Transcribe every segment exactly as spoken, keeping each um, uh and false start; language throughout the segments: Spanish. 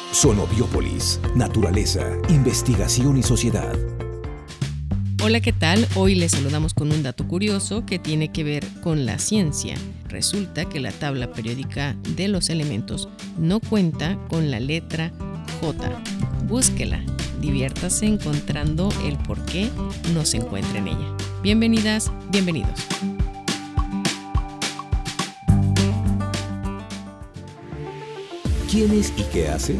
Sonobiópolis, naturaleza, investigación y sociedad. Hola, ¿qué tal? Hoy les saludamos con un dato curioso que tiene que ver con la ciencia. Resulta que la tabla periódica de los elementos no cuenta con la letra J. Búsquela, diviértase encontrando el por qué no se encuentra en ella. Bienvenidas, bienvenidos. ¿Quién es y qué hace?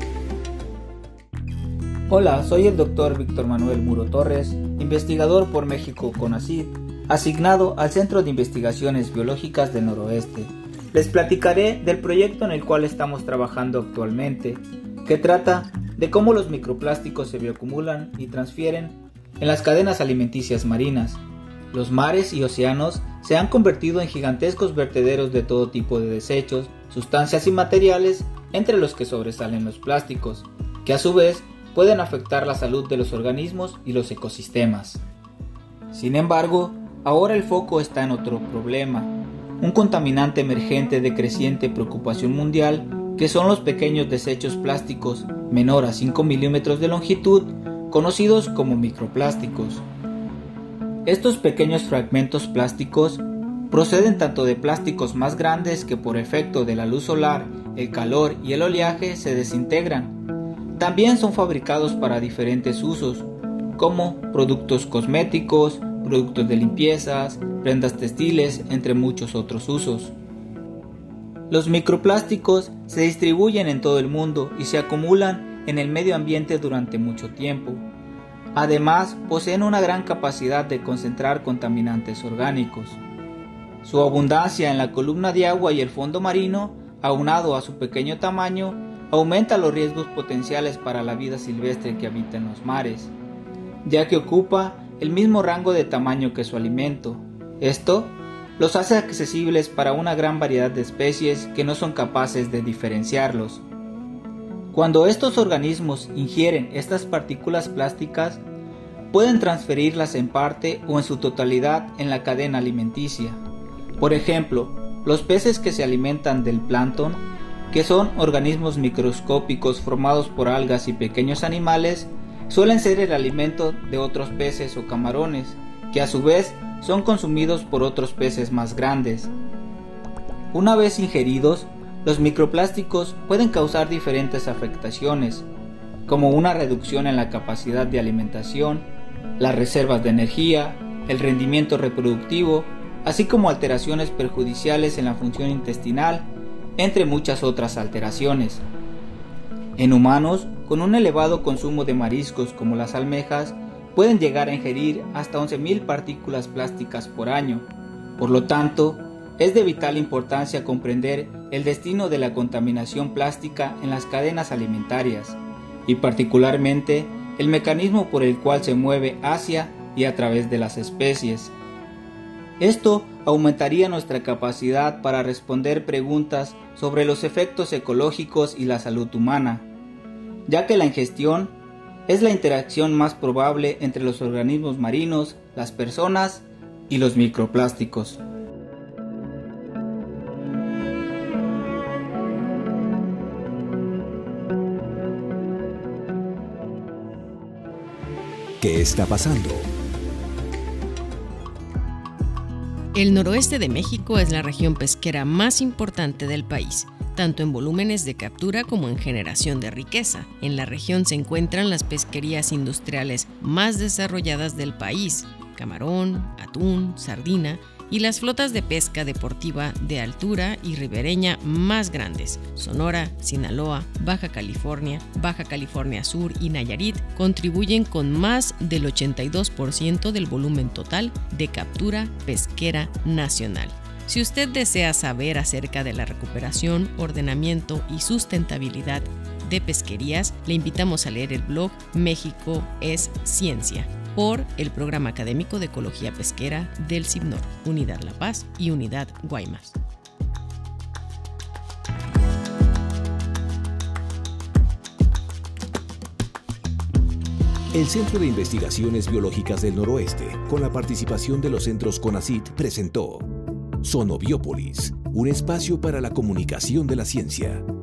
Hola, soy el doctor Víctor Manuel Muro Torres, investigador por México CONACYT, asignado al Centro de Investigaciones Biológicas del Noroeste. Les platicaré del proyecto en el cual estamos trabajando actualmente, que trata de cómo los microplásticos se bioacumulan y transfieren en las cadenas alimenticias marinas. Los mares y océanos se han convertido en gigantescos vertederos de todo tipo de desechos, sustancias y materiales, entre los que sobresalen los plásticos, que a su vez pueden afectar la salud de los organismos y los ecosistemas. Sin embargo, ahora el foco está en otro problema, un contaminante emergente de creciente preocupación mundial, que son los pequeños desechos plásticos menor a cinco milímetros de longitud, conocidos como microplásticos. Estos pequeños fragmentos plásticos proceden tanto de plásticos más grandes que por efecto de la luz solar, el calor y el oleaje se desintegran. También son fabricados para diferentes usos, como productos cosméticos, productos de limpiezas, prendas textiles, entre muchos otros usos. Los microplásticos se distribuyen en todo el mundo y se acumulan en el medio ambiente durante mucho tiempo. Además, poseen una gran capacidad de concentrar contaminantes orgánicos. Su abundancia en la columna de agua y el fondo marino, aunado a su pequeño tamaño, aumenta los riesgos potenciales para la vida silvestre que habita en los mares, ya que ocupa el mismo rango de tamaño que su alimento. Esto los hace accesibles para una gran variedad de especies que no son capaces de diferenciarlos. Cuando estos organismos ingieren estas partículas plásticas, pueden transferirlas en parte o en su totalidad en la cadena alimenticia. Por ejemplo, los peces que se alimentan del plancton, que son organismos microscópicos formados por algas y pequeños animales, suelen ser el alimento de otros peces o camarones, que a su vez son consumidos por otros peces más grandes. Una vez ingeridos, los microplásticos pueden causar diferentes afectaciones, como una reducción en la capacidad de alimentación, las reservas de energía, el rendimiento reproductivo, así como alteraciones perjudiciales en la función intestinal, entre muchas otras alteraciones. En humanos, con un elevado consumo de mariscos como las almejas, pueden llegar a ingerir hasta once mil partículas plásticas por año. Por lo tanto, es de vital importancia comprender el destino de la contaminación plástica en las cadenas alimentarias, y particularmente el mecanismo por el cual se mueve hacia y a través de las especies. Esto aumentaría nuestra capacidad para responder preguntas sobre los efectos ecológicos y la salud humana, ya que la ingestión es la interacción más probable entre los organismos marinos, las personas y los microplásticos. ¿Qué está pasando? El noroeste de México es la región pesquera más importante del país, tanto en volúmenes de captura como en generación de riqueza. En la región se encuentran las pesquerías industriales más desarrolladas del país: camarón, atún, sardina, y las flotas de pesca deportiva de altura y ribereña más grandes. Sonora, Sinaloa, Baja California, Baja California Sur y Nayarit contribuyen con más del ochenta y dos por ciento del volumen total de captura pesquera nacional. Si usted desea saber acerca de la recuperación, ordenamiento y sustentabilidad de pesquerías, le invitamos a leer el blog México es Ciencia, por el Programa Académico de Ecología Pesquera del CIBNOR, Unidad La Paz y Unidad Guaymas. El Centro de Investigaciones Biológicas del Noroeste, con la participación de los centros CONACYT, presentó Sonobiópolis, un espacio para la comunicación de la ciencia.